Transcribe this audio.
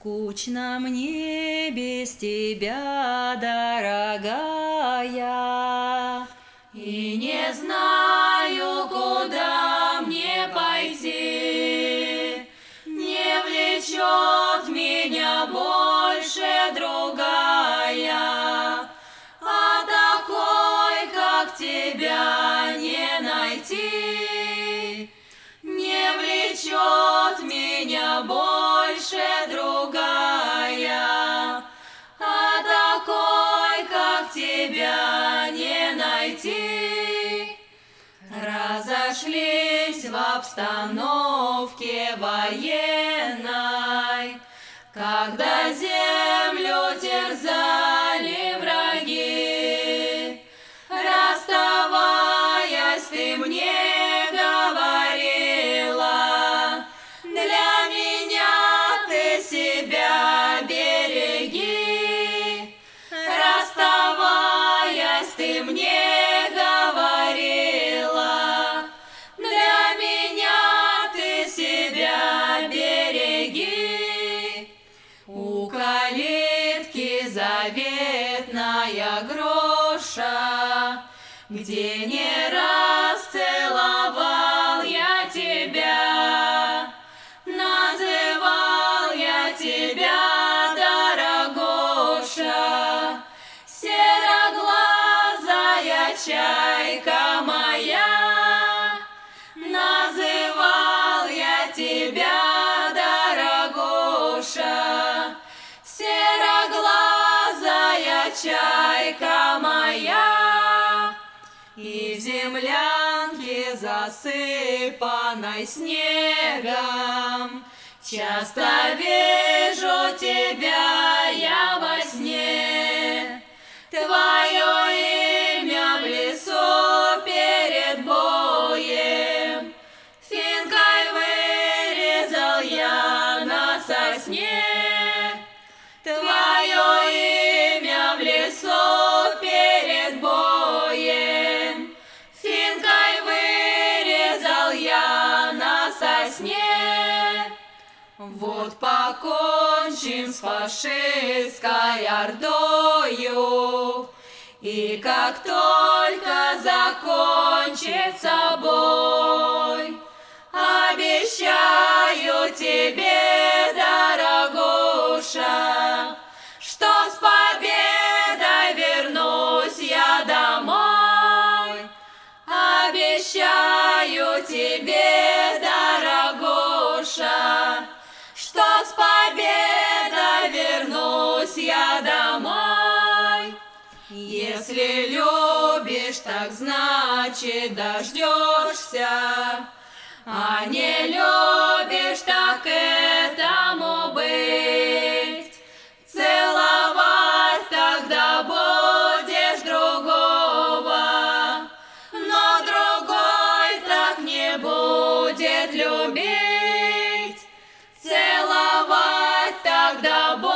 Скучно мне без тебя, дорогая, и не знаю, куда мне пойти. Не влечет меня больше другая, а такой, как тебя, не найти. Не влечет меня больше другая, а такой, как тебя, не найти. Разошлись в обстановке военной, когда землю терзали враги. Расставаясь, ты мне говорила: для меня ты себя береги. Расставаясь, ты мне говорила: для меня ты себя береги. У калитки заветная груша, где не раз целовал я тебя, называл я тебя, дорогуша, сероглазая чайка моя. Называл я тебя, дорогуша, сероглазая чайка моя. И в землянке, засыпанной снегом, часто вижу тебя я во сне. Твое имя в лесу перед боем финкой вырезал я на сосне. Твое имя в лесу перед боем финкой вырезал я на сосне. Вот покончим с фашистской ордою, и как только закончится бой, обещаю тебе, дорогуша, что с победой вернусь я домой. Обещаю тебе, дорогуша, что с победой вернусь я домой. Если любишь, так значит дождешься, а не любишь, так этому быть. Целовать тогда будешь другого, но другой так не будет любить. Целовать тогда будешь